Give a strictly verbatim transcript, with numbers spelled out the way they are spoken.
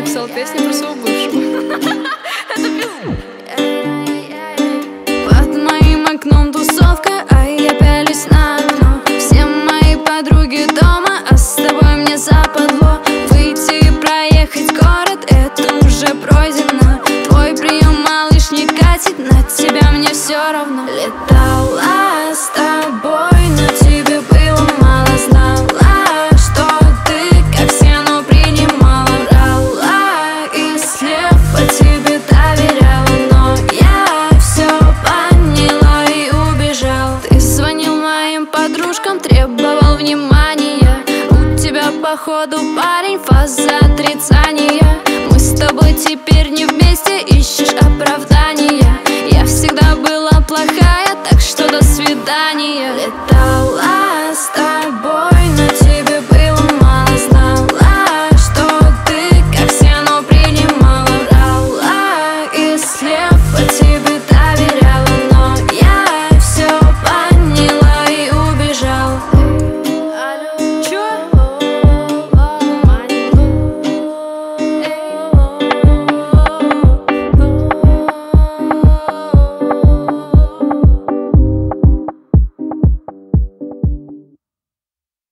написал песню про своего бывшего. Это пиздец. Под моим окном тусовка, а я пялюсь на окно. Все мои подруги дома, а с тобой мне западло. Выйти и проехать город, это уже пройдено. Твой прием, малыш, не катит, на тебя мне все равно. Летала с тобой, но тебе было мало. Знала, что ты, как все, но принимала. Врала и слепо тебе доверяла, но я все поняла и убежала. Ты звонил моим подружкам, требовал внимания. У тебя, походу, парень, фаза отрицания. Мы с тобой теперь не вместе, ищешь оправдания. Я всегда была плохая, так что до свидания. Летала